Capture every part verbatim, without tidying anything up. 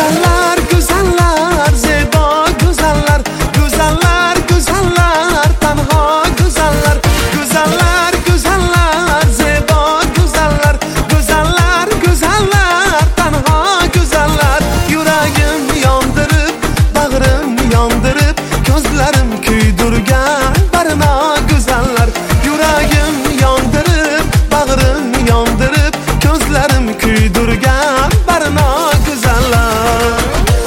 Güzeller güzeller zeba güzeller, güzeller güzeller tanha güzeller, güzeller güzeller zeba güzeller, güzeller güzeller tanha güzeller. Yüreğim yandırıp bağrım yandırıp gözlerim küydürgen barına güzeller. Yüreğim yandırıp bağrım yandırıp gözlerim küydürgen barına güzeller.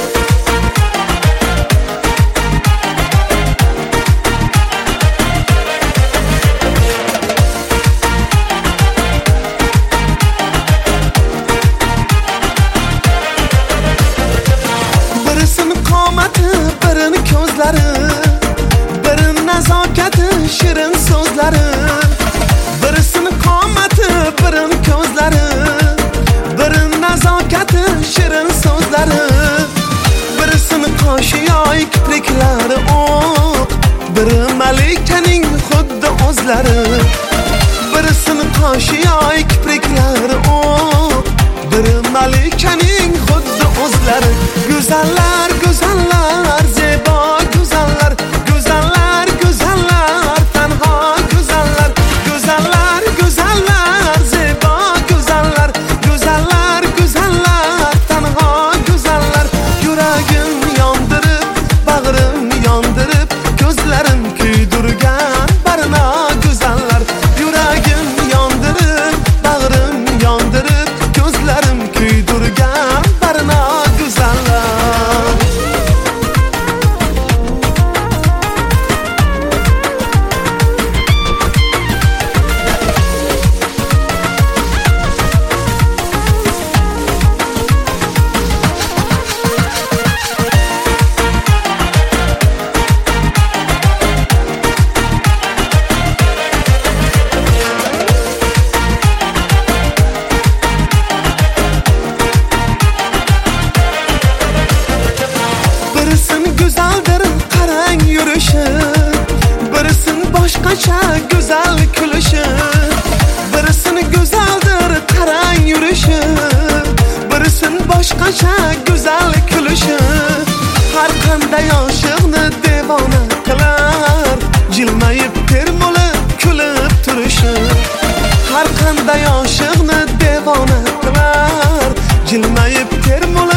Birisinin qomati, birini ko'zlari, birini nazokati, shirin so'zlari. Birisinin qomati, birini ko'zlari, birini nazokati, shirin so'zlari. Birisinin qoshi yoy kipriklari o'q, biri malikaning xuddi o'zlari. Birisinin qoshi yoy kipriklari o'q, biri malikaning xuddi o'zlari. Güzeller güzeller zeba güzeller, güzeller güzeller tanha güzeller, güzeller güzeller zeba güzeller, güzeller güzeller tanha güzeller. Yüreğim yandırıp bağrım yandırıp gözlerim küydürgen barına güzeller. Yüreğim yandırıp bağrım yandırıp gözlerim küydürgen barına güzeller. Birisin güzeldir qarang yurishi, birisin boshqacha go'zal kulishi. Birisin güzeldir qarang yurishi, birisin boshqacha go'zal kulishi. Har qanday oshiqni devona qilar, jilmayib termulib kulib turishi. Har qanday oshiqni devona qilar, jilmayib termulib